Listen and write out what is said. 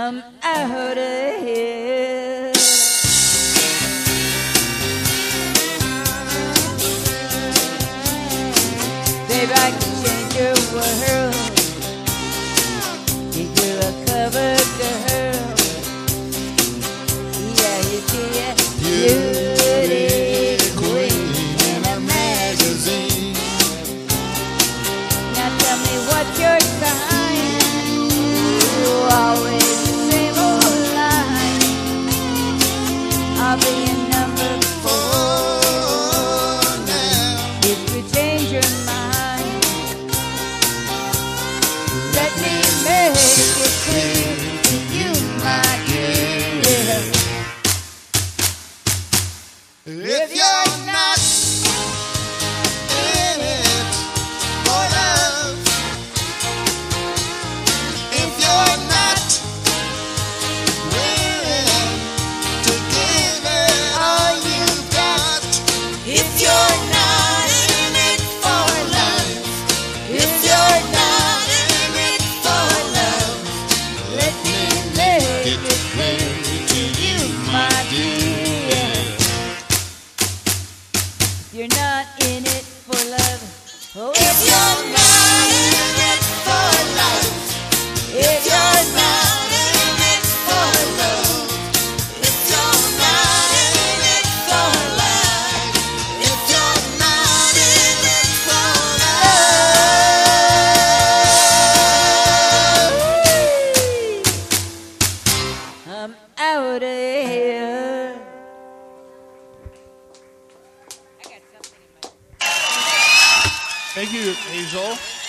I'm out of here. Babe, I can change your world. You're a cover girl. Yeah, you be a beauty queen in a magazine. Now tell me what's your sign. You always the same old line. I'll be your number 4 now. If you change your mind, let me make it clear to you, my dear. If you're not in it for love, if you're not willing to give it all you've got, if you're not in it for love, if you're not in it for love, let me make it clear to you, my dear. You're not in it for love. Oh, If you're not in it for love, if you're not in it for love, if you're not in it for love, if you're not in it for love, I'm out of here. Thank you, Hazel.